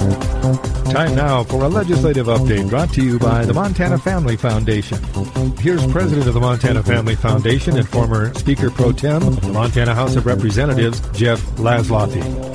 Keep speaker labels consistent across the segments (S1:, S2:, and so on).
S1: Time now for a legislative update brought to you by the Montana Family Foundation. Here's President of the Montana Family Foundation and former Speaker Pro Tem of the Montana House of Representatives, Jeff Laszloffy.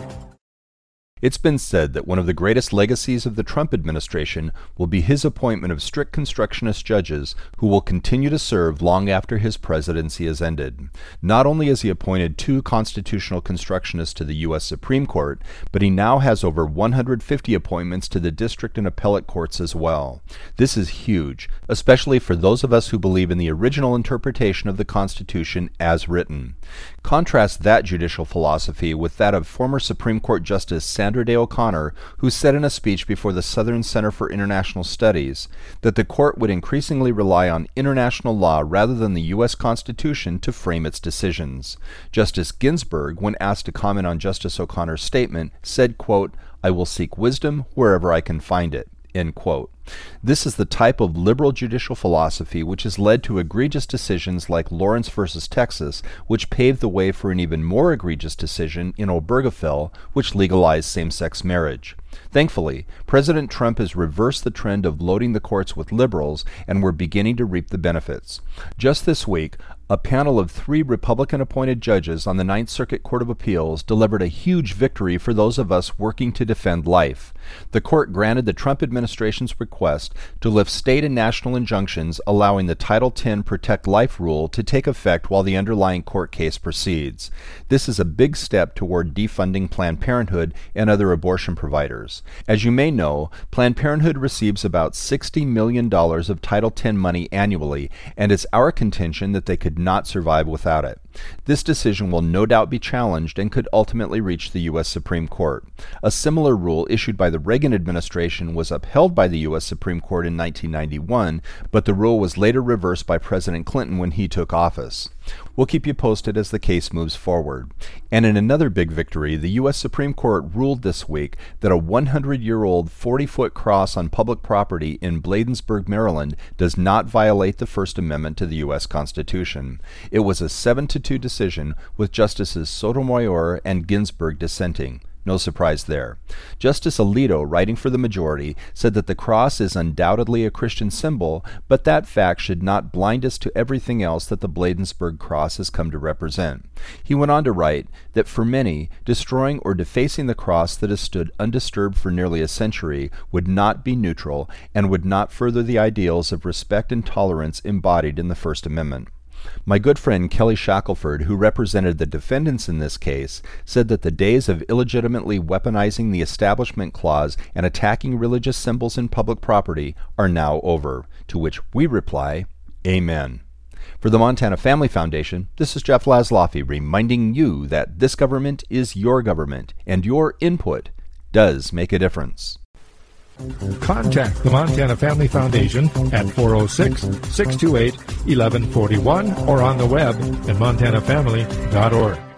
S2: It's been said that one of the greatest legacies of the Trump administration will be his appointment of strict constructionist judges who will continue to serve long after his presidency has ended. Not only has he appointed 2 constitutional constructionists to the U.S. Supreme Court, but he now has over 150 appointments to the district and appellate courts as well. This is huge, especially for those of us who believe in the original interpretation of the Constitution as written. Contrast that judicial philosophy with that of former Supreme Court Justice Sandra Day O'Connor, who said in a speech before the Southern Center for International Studies that the court would increasingly rely on international law rather than the U.S. Constitution to frame its decisions. Justice Ginsburg, when asked to comment on Justice O'Connor's statement, said, quote, "I will seek wisdom wherever I can find it," end quote. This is the type of liberal judicial philosophy which has led to egregious decisions like Lawrence versus Texas, which paved the way for an even more egregious decision in Obergefell, which legalized same-sex marriage. Thankfully, President Trump has reversed the trend of loading the courts with liberals, and we're beginning to reap the benefits. Just this week, a panel of 3 Republican-appointed judges on the Ninth Circuit Court of Appeals delivered a huge victory for those of us working to defend life. The court granted the Trump administration's request to lift state and national injunctions allowing the Title X Protect Life rule to take effect while the underlying court case proceeds. This is a big step toward defunding Planned Parenthood and other abortion providers. As you may know, Planned Parenthood receives about $60 million of Title X money annually, and it's our contention that they could not survive without it. This decision will no doubt be challenged and could ultimately reach the U.S. Supreme Court. A similar rule issued by the Reagan administration was upheld by the U.S. Supreme Court in 1991, but the rule was later reversed by President Clinton when he took office. We'll keep you posted as the case moves forward. And in another big victory, the U.S. Supreme Court ruled this week that a 100-year-old 40-foot cross on public property in Bladensburg, Maryland, does not violate the First Amendment to the U.S. Constitution. It was a 7-2 decision, with Justices Sotomayor and Ginsburg dissenting. No surprise there. Justice Alito, writing for the majority, said that the cross is undoubtedly a Christian symbol, but that fact should not blind us to everything else that the Bladensburg cross has come to represent. He went on to write that for many, destroying or defacing the cross that has stood undisturbed for nearly a century would not be neutral and would not further the ideals of respect and tolerance embodied in the First Amendment. My good friend Kelly Shackelford, who represented the defendants in this case, said that the days of illegitimately weaponizing the Establishment Clause and attacking religious symbols in public property are now over, to which we reply, Amen. For the Montana Family Foundation, this is Jeff Laszloffy reminding you that this government is your government, and your input does make a difference.
S1: Contact the Montana Family Foundation at 406-628-1141 or on the web at montanafamily.org.